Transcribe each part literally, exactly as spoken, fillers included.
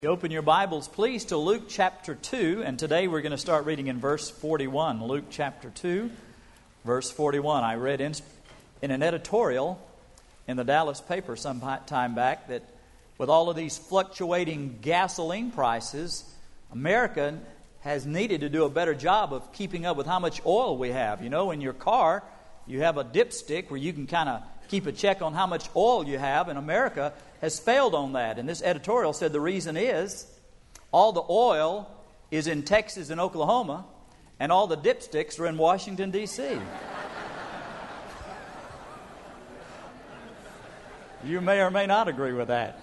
You open your Bibles, please, to Luke chapter two, and today we're going to start reading in verse forty-one. Luke chapter two, verse forty-one. I read in, in an editorial in the Dallas paper some time back that with all of these fluctuating gasoline prices, America has needed to do a better job of keeping up with how much oil we have. You know, in your car, you have a dipstick where you can kind of keep a check on how much oil you have, and America has failed on that. And this editorial said the reason is all the oil is in Texas and Oklahoma, and all the dipsticks are in Washington, D C You may or may not agree with that.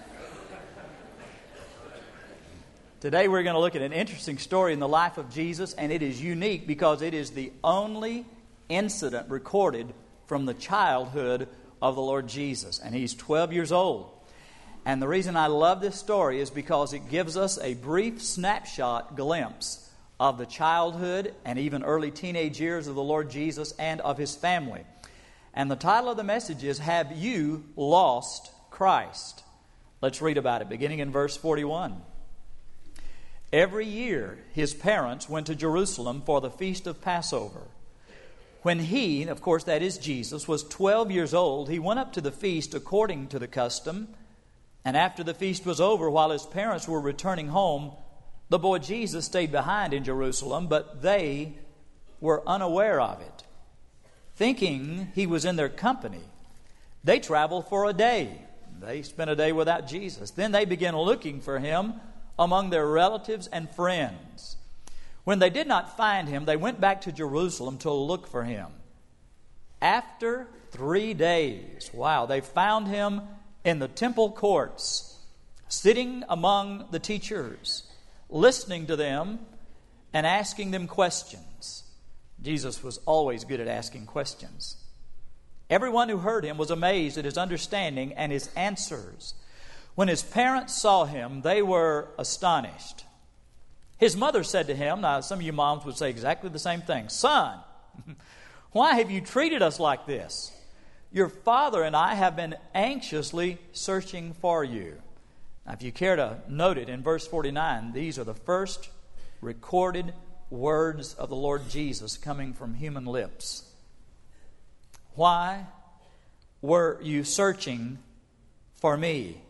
Today we're going to look at an interesting story in the life of Jesus, and it is unique because it is the only incident recorded from the childhood of the Lord Jesus. And he's twelve years old. And the reason I love this story is because it gives us a brief snapshot glimpse of the childhood and even early teenage years of the Lord Jesus and of His family. And the title of the message is, Have You Lost Christ? Let's read about it, beginning in verse forty-one. Every year his parents went to Jerusalem for the feast of Passover. When he, of course that is Jesus, was twelve years old, he went up to the feast according to the custom. And after the feast was over, while his parents were returning home, the boy Jesus stayed behind in Jerusalem, but they were unaware of it. Thinking he was in their company, they traveled for a day. They spent a day without Jesus. Then they began looking for him among their relatives and friends. When they did not find him, they went back to Jerusalem to look for him. After three days, wow, they found him in the temple courts, sitting among the teachers, listening to them and asking them questions. Jesus was always good at asking questions. Everyone who heard him was amazed at his understanding and his answers. When his parents saw him, they were astonished. His mother said to him, now some of you moms would say exactly the same thing, Son, why have you treated us like this? Your father and I have been anxiously searching for you. Now, if you care to note it, in verse forty-nine, these are the first recorded words of the Lord Jesus coming from human lips. Why were you searching for me?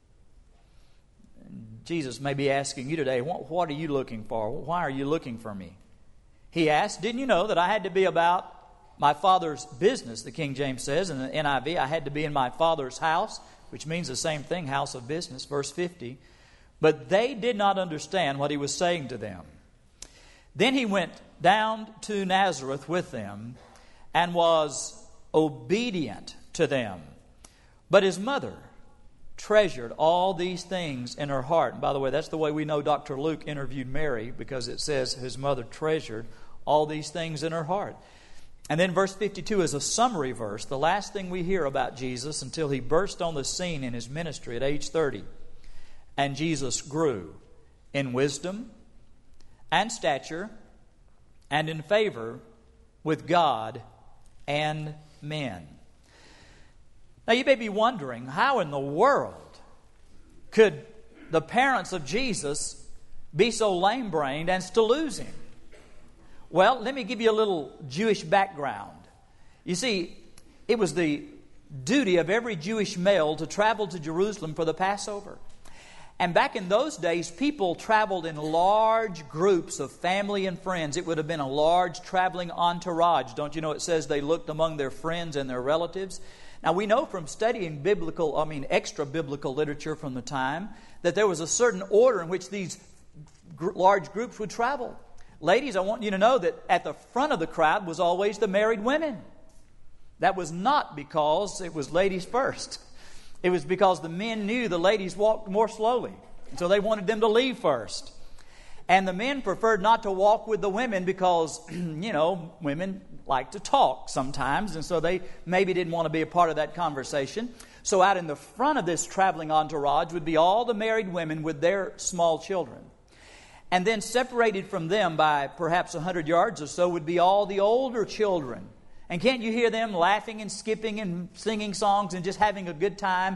Jesus may be asking you today, what, what are you looking for? Why are you looking for me? He asked, didn't you know that I had to be about my Father's business, the King James says. In the N I V, I had to be in my Father's house, which means the same thing, house of business, verse fifty. But they did not understand what he was saying to them. Then he went down to Nazareth with them and was obedient to them. But his mother treasured all these things in her heart. And by the way, that's the way we know Doctor Luke interviewed Mary, because it says his mother treasured all these things in her heart. And then verse fifty-two is a summary verse, the last thing we hear about Jesus until he burst on the scene in his ministry at age thirty. And Jesus grew in wisdom and stature and in favor with God and men. Now you may be wondering, how in the world could the parents of Jesus be so lame-brained and still lose him? Well, let me give you a little Jewish background. You see, it was the duty of every Jewish male to travel to Jerusalem for the Passover. And back in those days, people traveled in large groups of family and friends. It would have been a large traveling entourage. Don't you know it says they looked among their friends and their relatives? Now, we know from studying biblical, I mean, extra-biblical literature from the time, that there was a certain order in which these gr- large groups would travel. Ladies, I want you to know that at the front of the crowd was always the married women. That was not because it was ladies first. It was because the men knew the ladies walked more slowly. And so they wanted them to leave first. And the men preferred not to walk with the women because, you know, women like to talk sometimes. And so they maybe didn't want to be a part of that conversation. So out in the front of this traveling entourage would be all the married women with their small children. And then separated from them by perhaps a hundred yards or so would be all the older children. And can't you hear them laughing and skipping and singing songs and just having a good time?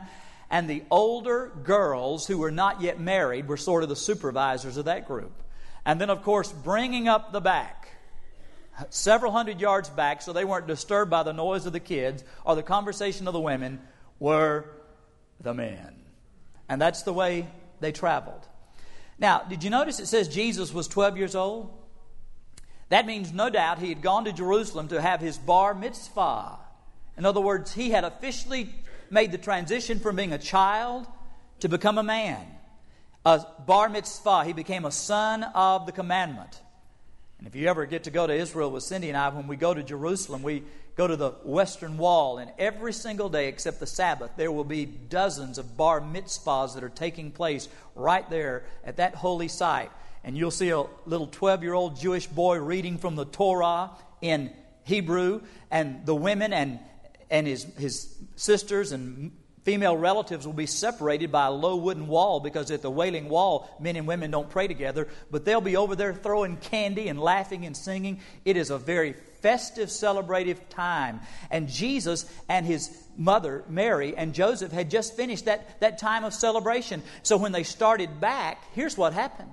And the older girls who were not yet married were sort of the supervisors of that group. And then, of course, bringing up the back, several hundred yards back, so they weren't disturbed by the noise of the kids or the conversation of the women, were the men. And that's the way they traveled. Now, did you notice it says Jesus was twelve years old? That means no doubt he had gone to Jerusalem to have his bar mitzvah. In other words, he had officially made the transition from being a child to become a man. A bar mitzvah, he became a son of the commandment. And if you ever get to go to Israel with Cindy and I, when we go to Jerusalem, we go to the Western Wall, and every single day except the Sabbath, there will be dozens of bar mitzvahs that are taking place right there at that holy site. And you'll see a little twelve-year-old Jewish boy reading from the Torah in Hebrew, and the women and and his, his sisters and female relatives will be separated by a low wooden wall, because at the Wailing Wall, men and women don't pray together, but they'll be over there throwing candy and laughing and singing. It is a very festive, celebrative time. And Jesus and his mother, Mary, and Joseph had just finished that, that time of celebration. So when they started back, here's what happened.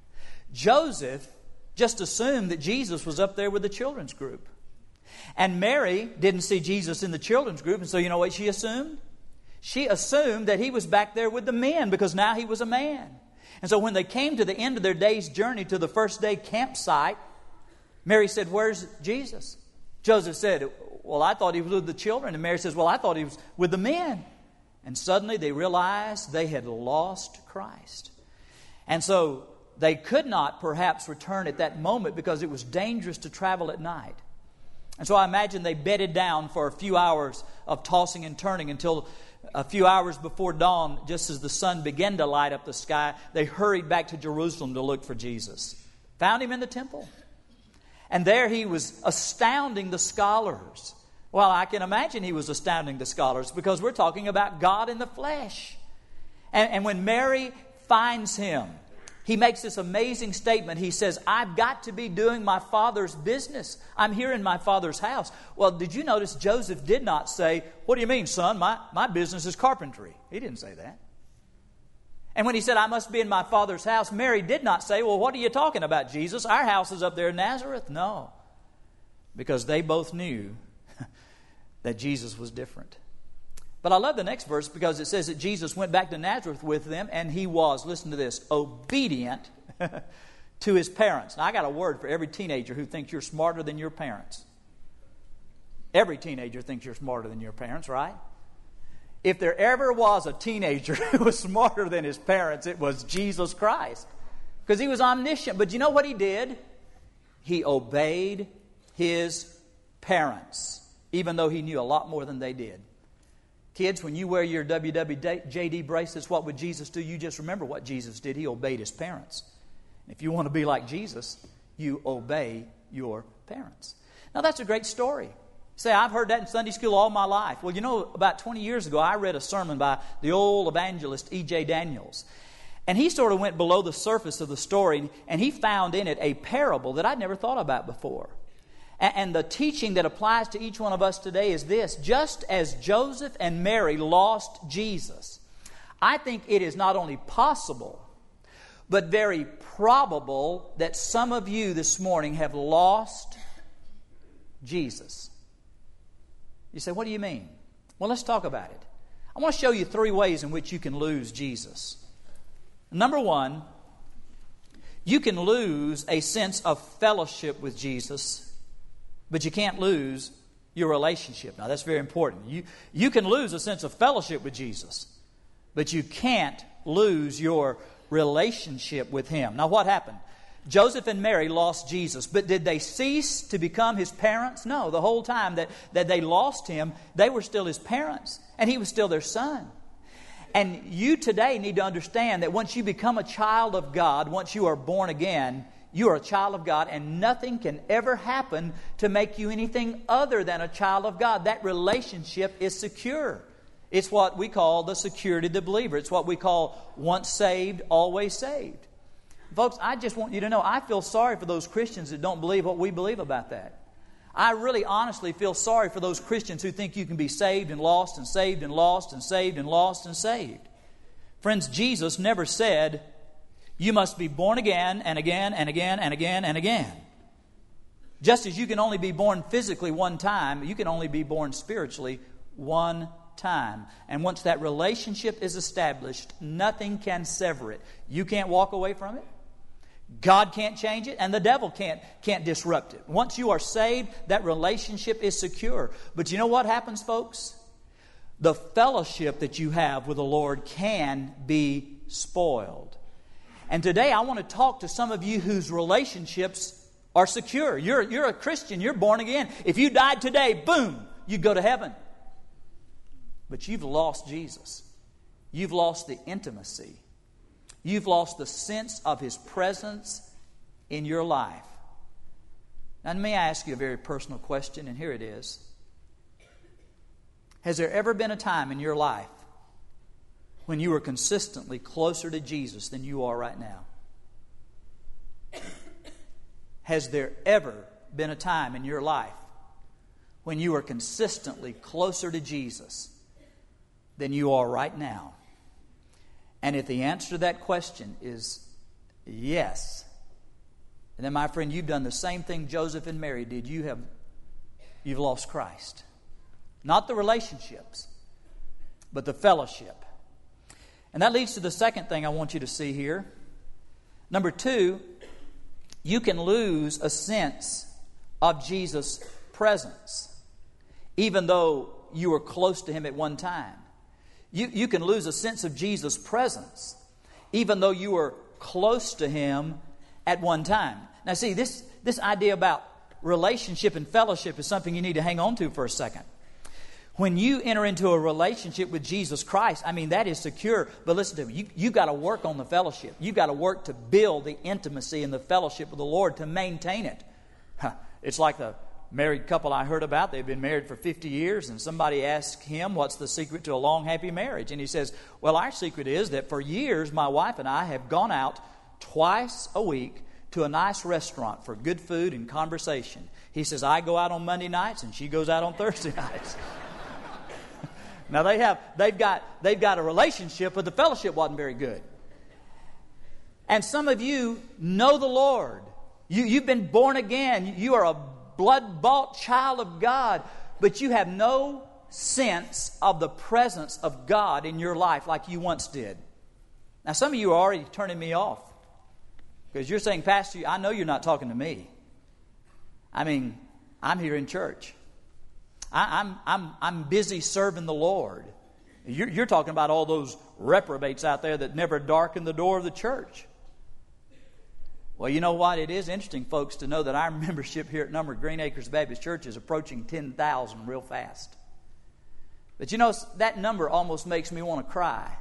Joseph just assumed that Jesus was up there with the children's group. And Mary didn't see Jesus in the children's group, and so you know what she assumed? She assumed that he was back there with the men, because now he was a man. And so when they came to the end of their day's journey to the first day campsite, Mary said, "Where's Jesus?" Joseph said, "Well, I thought he was with the children." And Mary says, "Well, I thought he was with the men." And suddenly they realized they had lost Christ. And so they could not perhaps return at that moment, because it was dangerous to travel at night. And so I imagine they bedded down for a few hours of tossing and turning until a few hours before dawn, just as the sun began to light up the sky, they hurried back to Jerusalem to look for Jesus. Found him in the temple. And there he was astounding the scholars. Well, I can imagine he was astounding the scholars, because we're talking about God in the flesh. And, and when Mary finds him, he makes this amazing statement. He says, "I've got to be doing my Father's business. I'm here in my Father's house." Well, did you notice Joseph did not say, "What do you mean, son? My, my business is carpentry." He didn't say that. And when he said, "I must be in my Father's house," Mary did not say, "Well, what are you talking about, Jesus? Our house is up there in Nazareth." No. Because they both knew that Jesus was different. But I love the next verse, because it says that Jesus went back to Nazareth with them, and he was, listen to this, obedient to his parents. Now, I got a word for every teenager who thinks you're smarter than your parents. Every teenager thinks you're smarter than your parents, right? If there ever was a teenager who was smarter than his parents, it was Jesus Christ. Because he was omniscient. But you know what he did? He obeyed his parents, even though he knew a lot more than they did. Kids, when you wear your W W J D bracelets, what would Jesus do? You just remember what Jesus did. He obeyed his parents. If you want to be like Jesus, you obey your parents. Now, that's a great story. Say, I've heard that in Sunday school all my life. Well, you know, about twenty years ago, I read a sermon by the old evangelist E J Daniels. And he sort of went below the surface of the story, and he found in it a parable that I'd never thought about before. And the teaching that applies to each one of us today is this: just as Joseph and Mary lost Jesus, I think it is not only possible, but very probable that some of you this morning have lost Jesus. You say, what do you mean? Well, let's talk about it. I want to show you three ways in which you can lose Jesus. Number one, you can lose a sense of fellowship with Jesus, but you can't lose your relationship. Now, that's very important. You, you can lose a sense of fellowship with Jesus, but you can't lose your relationship with him. Now, what happened? Joseph and Mary lost Jesus, but did they cease to become his parents? No, the whole time that, that they lost him, they were still his parents, and he was still their son. And you today need to understand that once you become a child of God, once you are born again, you are a child of God, and nothing can ever happen to make you anything other than a child of God. That relationship is secure. It's what we call the security of the believer. It's what we call once saved, always saved. Folks, I just want you to know, I feel sorry for those Christians that don't believe what we believe about that. I really honestly feel sorry for those Christians who think you can be saved and lost and saved and lost and saved and lost and saved. Friends, Jesus never said, you must be born again and again and again and again and again. Just as you can only be born physically one time, you can only be born spiritually one time. And once that relationship is established, nothing can sever it. You can't walk away from it. God can't change it, and the devil can't, can't disrupt it. Once you are saved, that relationship is secure. But you know what happens, folks? The fellowship that you have with the Lord can be spoiled. And today I want to talk to some of you whose relationships are secure. You're, you're a Christian, you're born again. If you died today, boom, you'd go to heaven. But you've lost Jesus. You've lost the intimacy. You've lost the sense of His presence in your life. Now, may I ask you a very personal question, and here it is. Has there ever been a time in your life when you were consistently closer to Jesus than you are right now? Has there ever been a time in your life when you were consistently closer to Jesus than you are right now? And if the answer to that question is yes, and then, my friend, you've done the same thing Joseph and Mary did. You have, you've lost Christ. Not the relationships, but the fellowship. And that leads to the second thing I want you to see here. Number two, you can lose a sense of Jesus' presence, even though you were close to Him at one time. You, you can lose a sense of Jesus' presence, even though you were close to Him at one time. Now see, this, this idea about relationship and fellowship is something you need to hang on to for a second. When you enter into a relationship with Jesus Christ, I mean, that is secure. But listen to me, you, you've got to work on the fellowship. You've got to work to build the intimacy and the fellowship with the Lord to maintain it. It's like the married couple I heard about. They've been married for fifty years, and somebody asked him, what's the secret to a long, happy marriage? And he says, well, our secret is that for years, my wife and I have gone out twice a week to a nice restaurant for good food and conversation. He says, I go out on Monday nights, and she goes out on Thursday nights. Now, they have, they've got, they've got a relationship, but the fellowship wasn't very good. And some of you know the Lord. You, you've been born again. You are a blood-bought child of God, but you have no sense of the presence of God in your life like you once did. Now, some of you are already turning me off because you're saying, Pastor, I know you're not talking to me. I mean, I'm here in church. I, I'm, I'm, I'm busy serving the Lord. You're, you're talking about all those reprobates out there that never darken the door of the church. Well, you know what? It is interesting, folks, to know that our membership here at Number Green Acres Baptist Church is approaching ten thousand real fast. But you know, that number almost makes me want to cry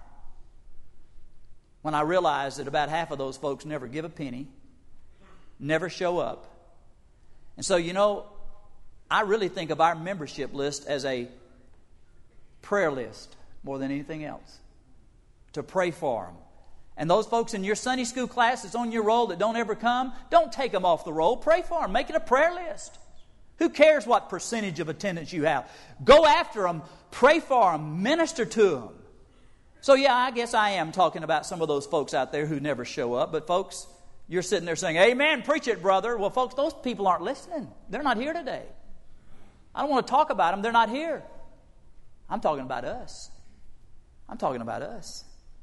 when I realize that about half of those folks never give a penny, never show up. And so, you know, I really think of our membership list as a prayer list more than anything else, to pray for them. And those folks in your Sunday school class that's on your roll that don't ever come, don't take them off the roll. Pray for them. Make it a prayer list. Who cares what percentage of attendance you have? Go after them. Pray for them. Minister to them. So yeah, I guess I am talking about some of those folks out there who never show up. But folks, you're sitting there saying, amen, preach it, brother. Well, folks, those people aren't listening. They're not here today. I don't want to talk about them. They're not here. I'm talking about us. I'm talking about us.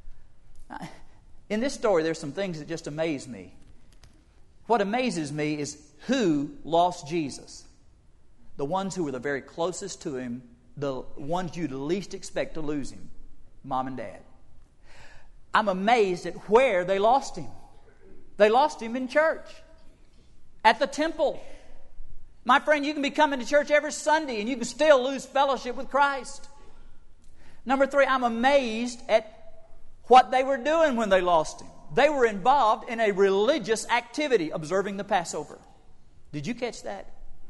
In this story, there's some things that just amaze me. What amazes me is who lost Jesus. The ones who were the very closest to Him, the ones you'd least expect to lose Him, Mom and Dad. I'm amazed at where they lost Him. They lost Him in church, at the temple. My friend, you can be coming to church every Sunday and you can still lose fellowship with Christ. Number three, I'm amazed at what they were doing when they lost Him. They were involved in a religious activity, observing the Passover. Did you catch that?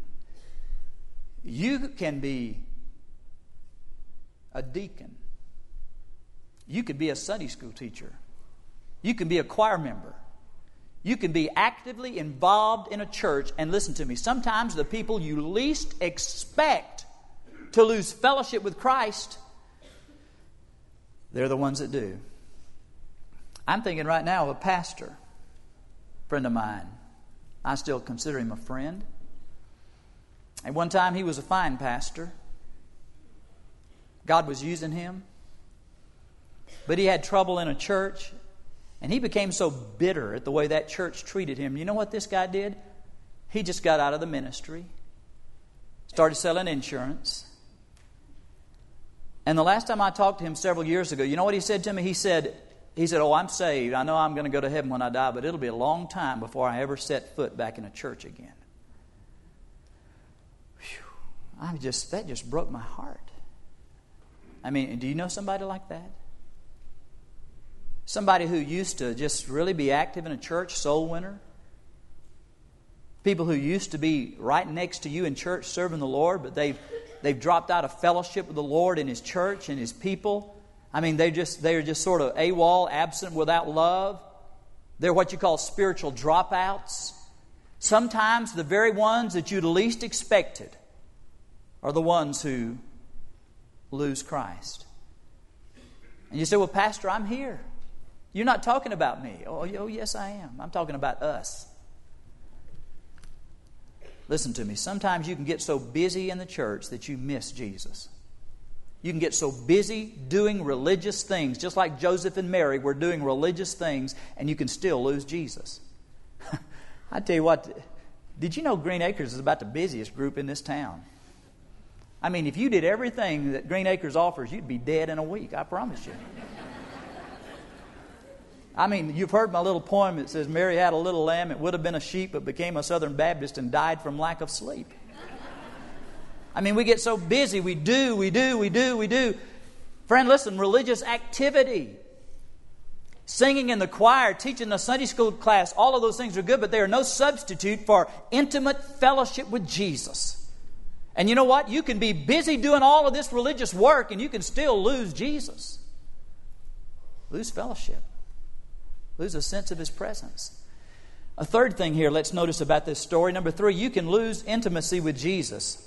You can be a deacon. You could be a Sunday school teacher. You can be a choir member. You can be actively involved in a church, and listen to me, sometimes the people you least expect to lose fellowship with Christ, they're the ones that do. I'm thinking right now of a pastor, friend of mine. I still consider him a friend. At one time he was a fine pastor. God was using him. But he had trouble in a church, and he became so bitter at the way that church treated him. You know what this guy did? He just got out of the ministry, started selling insurance. And the last time I talked to him several years ago, you know what he said to me? He said, he said, oh, I'm saved. I know I'm going to go to heaven when I die, but it'll be a long time before I ever set foot back in a church again. Whew. I just, that just broke my heart. I mean, do you know somebody like that? Somebody who used to just really be active in a church, soul winner. People who used to be right next to you in church serving the Lord, but they've they've dropped out of fellowship with the Lord and His church and His people. I mean, they just they're just sort of AWOL, absent without love. They're what you call spiritual dropouts. Sometimes the very ones that you'd least expected are the ones who lose Christ. And you say, well, Pastor, I'm here. You're not talking about me. Oh, oh, yes, I am. I'm talking about us. Listen to me. Sometimes you can get so busy in the church that you miss Jesus. You can get so busy doing religious things, just like Joseph and Mary were doing religious things, and you can still lose Jesus. I tell you what, did you know Green Acres is about the busiest group in this town? I mean, if you did everything that Green Acres offers, you'd be dead in a week, I promise you. I mean, you've heard my little poem that says, Mary had a little lamb, it would have been a sheep, but became a Southern Baptist and died from lack of sleep. I mean, we get so busy, we do, we do, we do, we do. Friend, listen, religious activity, singing in the choir, teaching the Sunday school class, all of those things are good, but they are no substitute for intimate fellowship with Jesus. And you know what? You can be busy doing all of this religious work and you can still lose Jesus. Lose fellowship. Lose a sense of His presence. A third thing here, let's notice about this story. Number three, you can lose intimacy with Jesus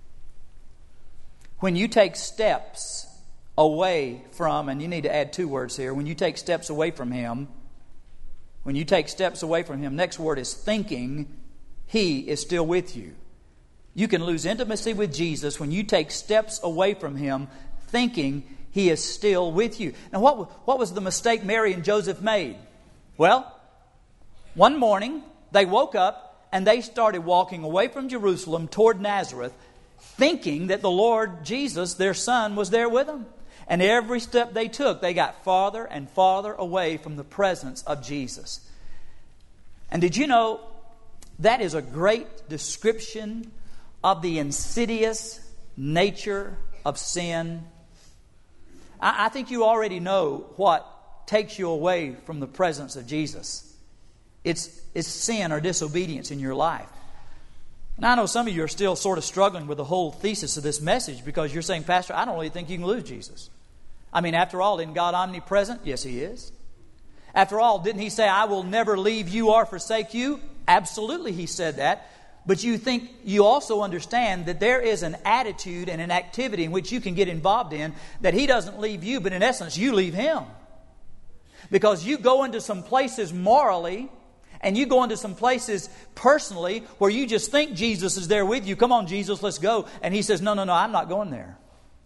when you take steps away from, and you need to add two words here, when you take steps away from Him, when you take steps away from Him, next word is thinking He is still with you. You can lose intimacy with Jesus when you take steps away from Him, thinking He is still with you. Now, what, what was the mistake Mary and Joseph made? Well, one morning, they woke up and they started walking away from Jerusalem toward Nazareth, thinking that the Lord Jesus, their son, was there with them. And every step they took, they got farther and farther away from the presence of Jesus. And did you know that is a great description of the insidious nature of sin? I, I think you already know what takes you away from the presence of Jesus. It's, it's sin or disobedience in your life. And I know some of you are still sort of struggling with the whole thesis of this message because you're saying, Pastor, I don't really think you can lose Jesus. I mean, after all, isn't God omnipresent? Yes, He is. After all, didn't He say, I will never leave you or forsake you? Absolutely, He said that. But you think, you also understand that there is an attitude and an activity in which you can get involved in that He doesn't leave you, but in essence, you leave Him. Because you go into some places morally and you go into some places personally where you just think Jesus is there with you. Come on, Jesus, let's go. And He says, no, no, no, I'm not going there.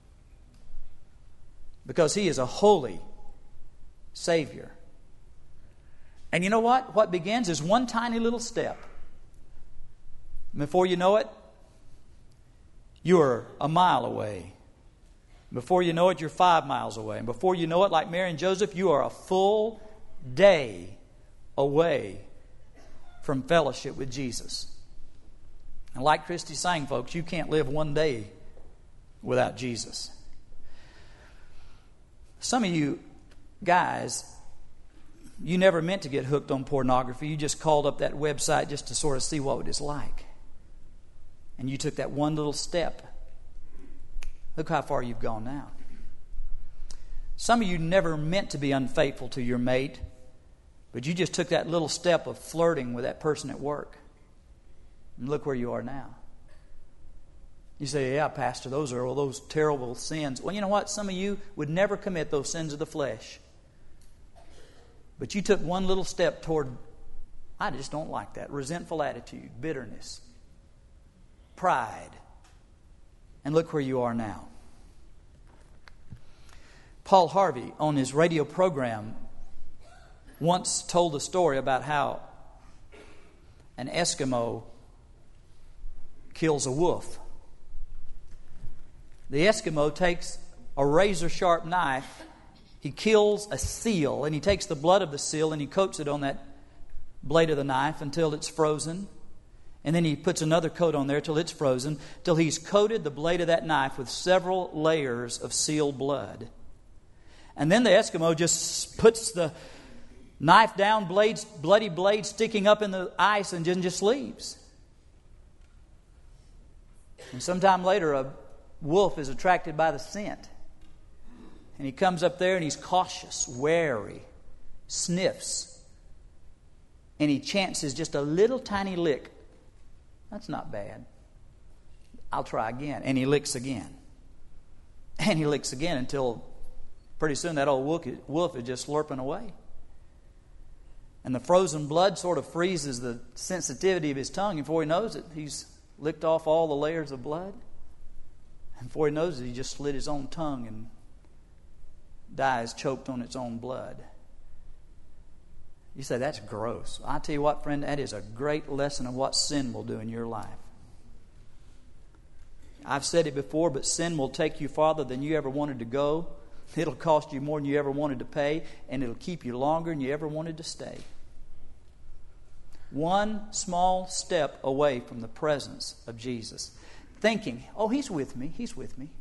Because He is a holy Savior. And you know what? What begins is one tiny little step. Before you know it, you're a mile away. Before you know it, you're five miles away. And before you know it, like Mary and Joseph, you are a full day away from fellowship with Jesus. And like Christy sang, folks, you can't live one day without Jesus. Some of you guys, you never meant to get hooked on pornography. You just called up that website just to sort of see what it is like. And you took that one little step. Look how far you've gone now. Some of you never meant to be unfaithful to your mate, But you just took that little step of flirting with that person at work. And look where you are now. You say, yeah, Pastor, those are all those terrible sins. Well, you know what? Some of you would never commit those sins of the flesh. But you took one little step toward, I just don't like that. Resentful attitude, bitterness, pride. And look where you are now. Paul Harvey, on his radio program, once told a story about how an Eskimo kills a wolf. The Eskimo takes a razor-sharp knife. He kills a seal, and he takes the blood of the seal and he coats it on that blade of the knife until it's frozen. And then he puts another coat on there till it's frozen, till he's coated the blade of that knife with several layers of seal blood. And then the Eskimo just puts the knife down, blades, bloody blade sticking up in the ice, and then just leaves. And sometime later, a wolf is attracted by the scent. And he comes up there and he's cautious, wary, sniffs. And he chances just a little tiny lick. That's not bad. I'll try again. And he licks again. And he licks again until pretty soon that old wolf, wolf is just slurping away. And the frozen blood sort of freezes the sensitivity of his tongue. And before he knows it, he's licked off all the layers of blood. And before he knows it, he just slit his own tongue and dies choked on its own blood. You say, that's gross. I tell you what, friend, that is a great lesson of what sin will do in your life. I've said it before, but sin will take you farther than you ever wanted to go. It'll cost you more than you ever wanted to pay, and it'll keep you longer than you ever wanted to stay. One small step away from the presence of Jesus. Thinking, oh, He's with me, He's with me.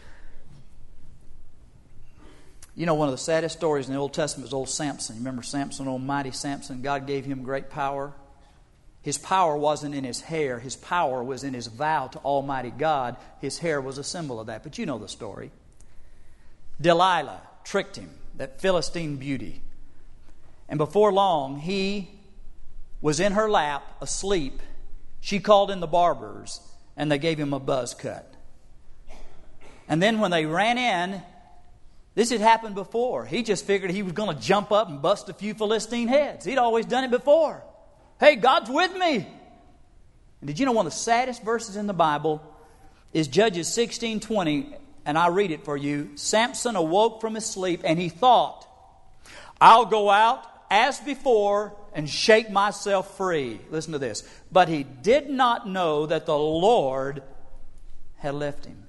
You know, one of the saddest stories in the Old Testament is old Samson. You remember Samson, old mighty Samson? God gave him great power. His power wasn't in his hair. His power was in his vow to Almighty God. His hair was a symbol of that. But you know the story. Delilah tricked him, that Philistine beauty. And before long, he was in her lap, asleep. She called in the barbers, and they gave him a buzz cut. And then when they ran in, this had happened before. He just figured he was going to jump up and bust a few Philistine heads. He'd always done it before. Hey, God's with me. And did you know one of the saddest verses in the Bible is Judges sixteen twenty, and I read it for you. Samson awoke from his sleep, and he thought, I'll go out as before and shake myself free. Listen to this. But he did not know that the Lord had left him.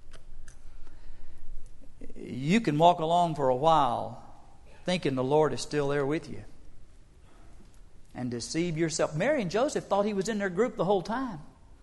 You can walk along for a while thinking the Lord is still there with you and deceive yourself. Mary and Joseph thought He was in their group the whole time.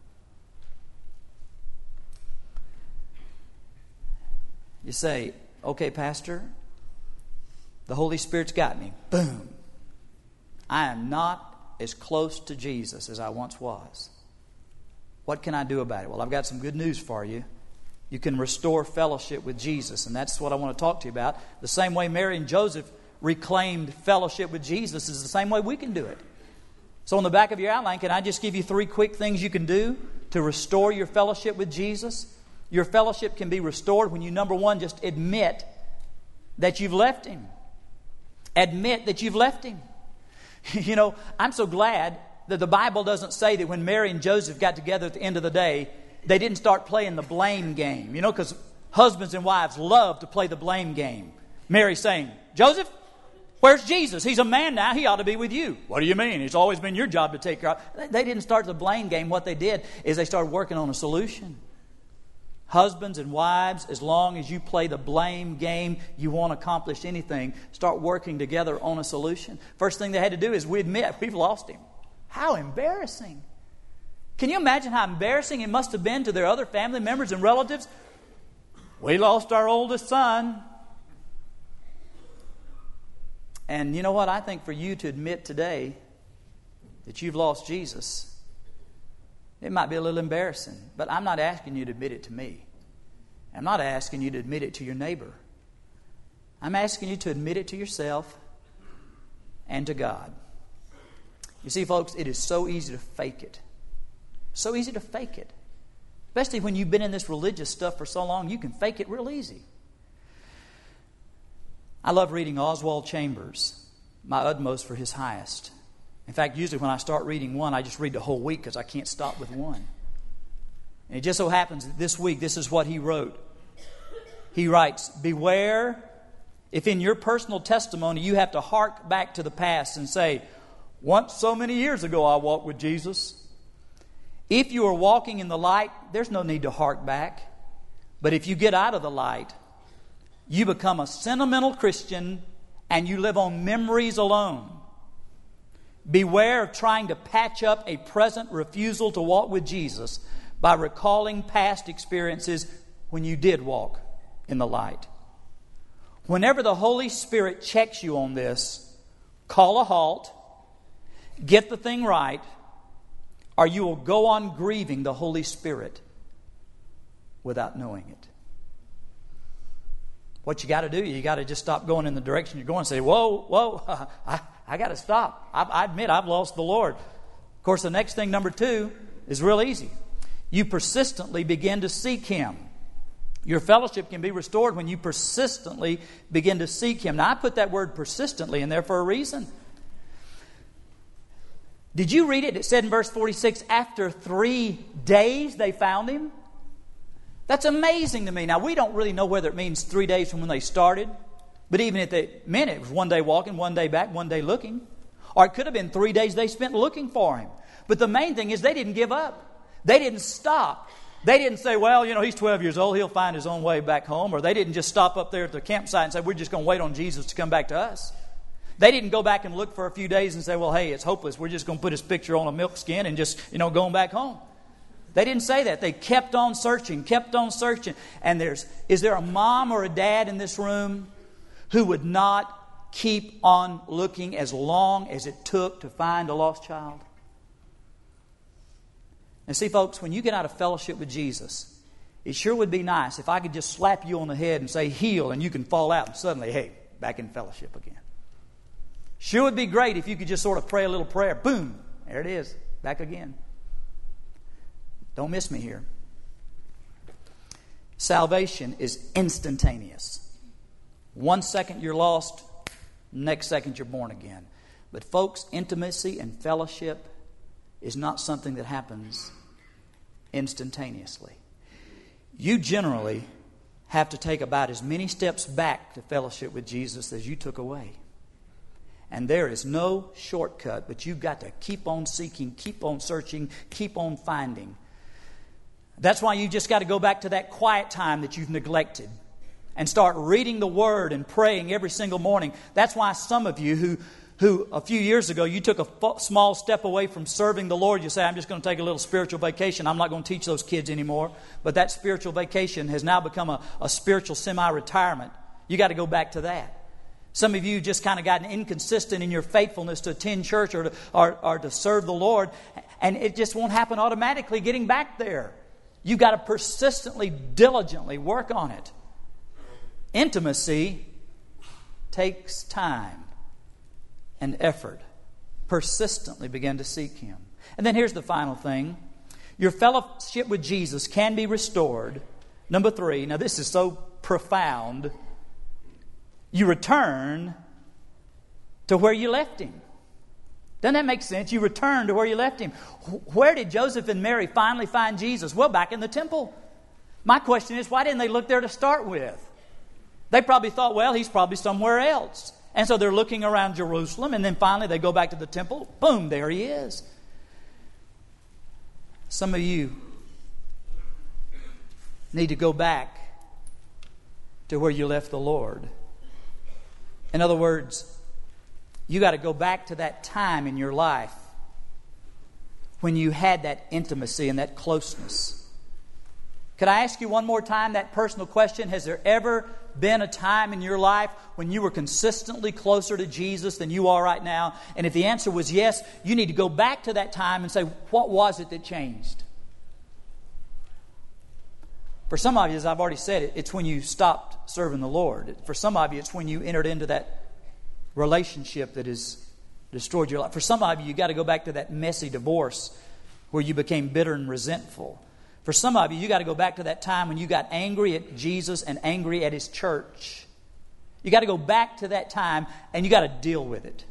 You say, okay, Pastor, the Holy Spirit's got me. Boom. I am not as close to Jesus as I once was. What can I do about it? Well, I've got some good news for you. You can restore fellowship with Jesus, and that's what I want to talk to you about. The same way Mary and Joseph reclaimed fellowship with Jesus is the same way we can do it. So on the back of your outline, can I just give you three quick things you can do to restore your fellowship with Jesus? Your fellowship can be restored when you, number one, just admit that you've left Him. Admit that you've left Him. You know, I'm so glad that the Bible doesn't say that when Mary and Joseph got together at the end of the day, they didn't start playing the blame game. You know, because husbands and wives love to play the blame game. Mary saying, Joseph, where's Jesus? He's a man now. He ought to be with you. What do you mean? It's always been your job to take care of. They didn't start the blame game. What they did is they started working on a solution. Husbands and wives, as long as you play the blame game, you won't accomplish anything. Start working together on a solution. First thing they had to do is we admit we've lost him. How embarrassing. Can you imagine how embarrassing it must have been to their other family members and relatives? We lost our oldest son. And you know what? I think for you to admit today that you've lost Jesus, it might be a little embarrassing. But I'm not asking you to admit it to me. I'm not asking you to admit it to your neighbor. I'm asking you to admit it to yourself and to God. You see, folks, it is so easy to fake it. So easy to fake it. Especially when you've been in this religious stuff for so long, you can fake it real easy. I love reading Oswald Chambers, My Utmost for His Highest. In fact, usually when I start reading one, I just read the whole week because I can't stop with one. And it just so happens that this week, this is what he wrote. He writes, "Beware if in your personal testimony you have to hark back to the past and say, 'Once so many years ago I walked with Jesus.' If you are walking in the light, there's no need to hark back. But if you get out of the light, you become a sentimental Christian and you live on memories alone. Beware of trying to patch up a present refusal to walk with Jesus by recalling past experiences when you did walk in the light. Whenever the Holy Spirit checks you on this, call a halt, get the thing right, or you will go on grieving the Holy Spirit without knowing it." What you got to do, you got to just stop going in the direction you're going and say, whoa, whoa, I, I got to stop. I, I admit I've lost the Lord. Of course, the next thing, number two, is real easy. You persistently begin to seek Him. Your fellowship can be restored when you persistently begin to seek Him. Now, I put that word persistently in there for a reason. Did you read it? It said in verse forty-six, after three days they found Him. That's amazing to me. Now, we don't really know whether it means three days from when they started. But even if it meant it was one day walking, one day back, one day looking. Or it could have been three days they spent looking for Him. But the main thing is they didn't give up. They didn't stop. They didn't say, well, you know, he's twelve years old, he'll find his own way back home. Or they didn't just stop up there at the campsite and say, we're just going to wait on Jesus to come back to us. They didn't go back and look for a few days and say, well, hey, it's hopeless. We're just going to put his picture on a milk skin and just, you know, going back home. They didn't say that. They kept on searching, kept on searching. And there's, is there a mom or a dad in this room who would not keep on looking as long as it took to find a lost child? And see, folks, when you get out of fellowship with Jesus, it sure would be nice if I could just slap you on the head and say, heal, and you can fall out and suddenly, hey, back in fellowship again. Sure would be great if you could just sort of pray a little prayer. Boom, there it is, back again. Don't miss me here. Salvation is instantaneous. One second you're lost, next second you're born again. But folks, intimacy and fellowship is not something that happens instantaneously. You generally have to take about as many steps back to fellowship with Jesus as you took away. And there is no shortcut, but you've got to keep on seeking, keep on searching, keep on finding. That's why you just got to go back to that quiet time that you've neglected and start reading the Word and praying every single morning. That's why some of you who, who a few years ago, you took a f- small step away from serving the Lord. You say, I'm just going to take a little spiritual vacation. I'm not going to teach those kids anymore. But that spiritual vacation has now become a, a spiritual semi-retirement. You got to go back to that. Some of you just kind of gotten inconsistent in your faithfulness to attend church or to, or, or to serve the Lord. And it just won't happen automatically getting back there. You've got to persistently, diligently work on it. Intimacy takes time and effort. Persistently begin to seek Him. And then here's the final thing. Your fellowship with Jesus can be restored. Number three, now this is so profound. You return to where you left Him. Doesn't that make sense? You return to where you left Him. Where did Joseph and Mary finally find Jesus? Well, back in the temple. My question is, why didn't they look there to start with? They probably thought, well, He's probably somewhere else. And so they're looking around Jerusalem, and then finally they go back to the temple. Boom, there He is. Some of you need to go back to where you left the Lord. In other words, you got to go back to that time in your life when you had that intimacy and that closeness. Could I ask you one more time that personal question? Has there ever been a time in your life when you were consistently closer to Jesus than you are right now? And if the answer was yes, you need to go back to that time and say, what was it that changed? For some of you, as I've already said, it's when you stopped serving the Lord. For some of you, it's when you entered into that relationship that is destroyed your life. For some of you, you got to go back to that messy divorce where you became bitter and resentful. For some of you, you got to go back to that time when you got angry at Jesus and angry at His church. You got to go back to that time and you got to deal with it.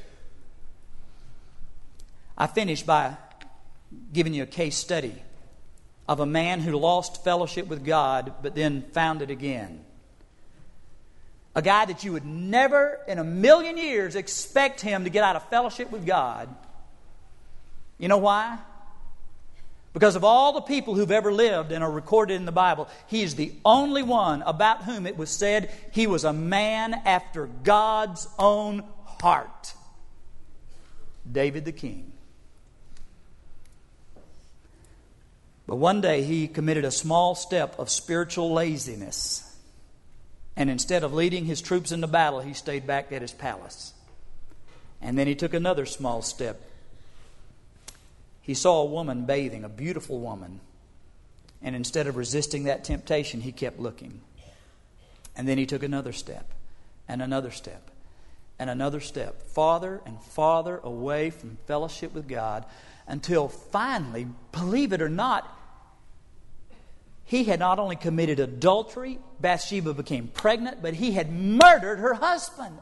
I finished by giving you a case study of a man who lost fellowship with God but then found it again. A guy that you would never in a million years expect him to get out of fellowship with God. You know why? Because of all the people who've ever lived and are recorded in the Bible, he is the only one about whom it was said he was a man after God's own heart. David the king. But one day he committed a small step of spiritual laziness. And instead of leading his troops into battle, he stayed back at his palace. And then he took another small step. He saw a woman bathing, a beautiful woman. And instead of resisting that temptation, he kept looking. And then he took another step, and another step, and another step, farther and farther away from fellowship with God, until finally, believe it or not, he had not only committed adultery, Bathsheba became pregnant, but he had murdered her husband.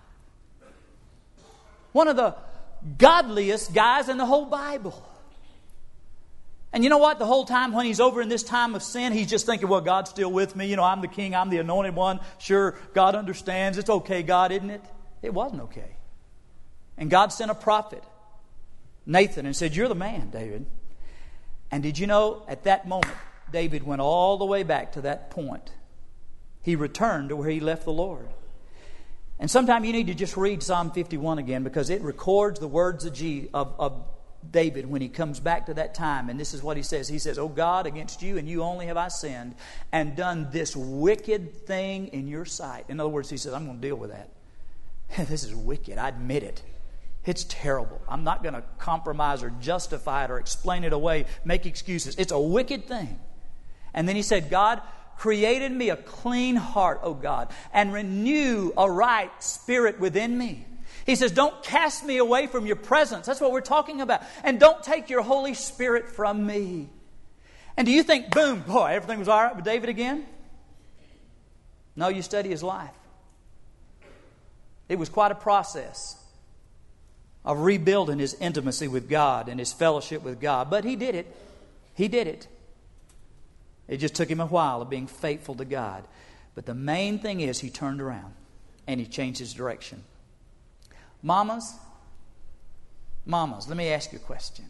One of the godliest guys in the whole Bible. And you know what? The whole time when he's over in this time of sin, he's just thinking, well, God's still with me. You know, I'm the king. I'm the anointed one. Sure, God understands. It's okay, God, isn't it? It wasn't okay. And God sent a prophet, Nathan, and said, you're the man, David. And did you know, at that moment, David went all the way back to that point. He returned to where he left the Lord. And sometime you need to just read Psalm fifty-one again, because it records the words of, G, of, of David when he comes back to that time. And this is what he says. He says, "O God, against you and you only have I sinned and done this wicked thing in your sight." In other words, he says, I'm going to deal with that. This is wicked. I admit it. It's terrible. I'm not going to compromise or justify it or explain it away, make excuses. It's a wicked thing. And then he said, God, create in me a clean heart, O God, and renew a right spirit within me. He says, don't cast me away from your presence. That's what we're talking about. And don't take your Holy Spirit from me. And do you think, boom, boy, everything was all right with David again? No, you study his life. It was quite a process of rebuilding his intimacy with God and his fellowship with God. But he did it. He did it. It just took him a while of being faithful to God. But the main thing is he turned around and he changed his direction. Mamas, mamas, let me ask you a question.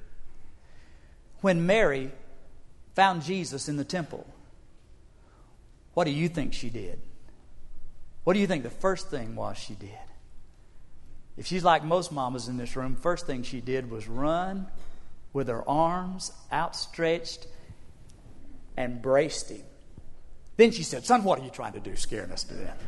When Mary found Jesus in the temple, what do you think she did? What do you think the first thing was she did? If she's like most mamas in this room, first thing she did was run with her arms outstretched and embraced him. Then she said, son, what are you trying to do, scaring us to death?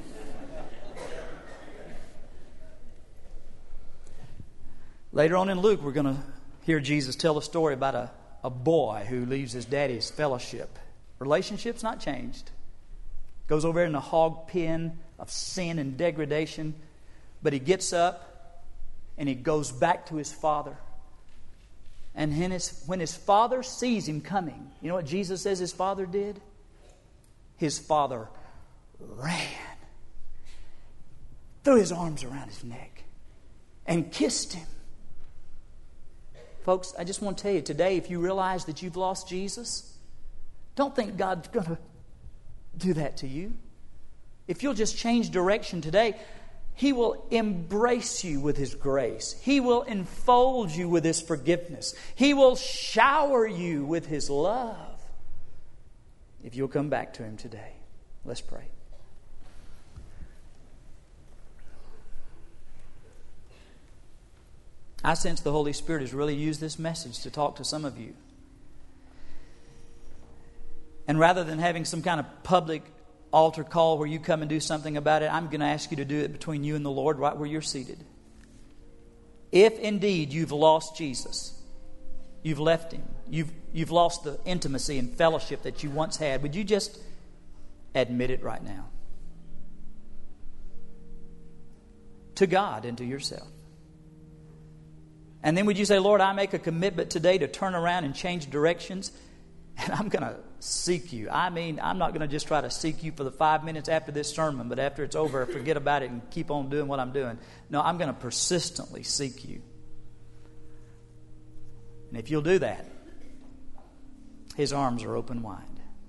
Later on in Luke, we're going to hear Jesus tell a story about a, a boy who leaves his daddy's fellowship. Relationship's not changed. Goes over in the hog pen of sin and degradation. But he gets up and he goes back to his father. And when his, when his father sees him coming, you know what Jesus says his father did? His father ran, threw his arms around his neck, and kissed him. Folks, I just want to tell you today, if you realize that you've lost Jesus, don't think God's going to do that to you. If you'll just change direction today, He will embrace you with His grace. He will enfold you with His forgiveness. He will shower you with His love. If you'll come back to Him today. Let's pray. I sense the Holy Spirit has really used this message to talk to some of you. And rather than having some kind of public altar call where you come and do something about it, I'm going to ask you to do it between you and the Lord right where you're seated. If indeed you've lost Jesus, you've left Him, you've, you've lost the intimacy and fellowship that you once had, would you just admit it right now? To God and to yourself. And then would you say, Lord, I make a commitment today to turn around and change directions, and I'm going to seek you. I mean, I'm not going to just try to seek you for the five minutes after this sermon, but after it's over, forget about it and keep on doing what I'm doing. No, I'm going to persistently seek you. And if you'll do that, His arms are open wide.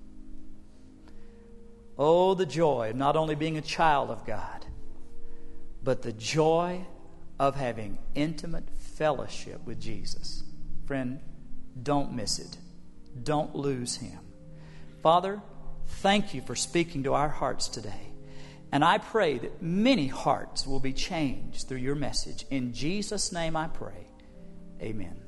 Oh, the joy of not only being a child of God, but the joy of having intimate fellowship with Jesus. Friend, don't miss it. Don't lose Him. Father, thank you for speaking to our hearts today. And I pray that many hearts will be changed through your message. In Jesus' name I pray. Amen.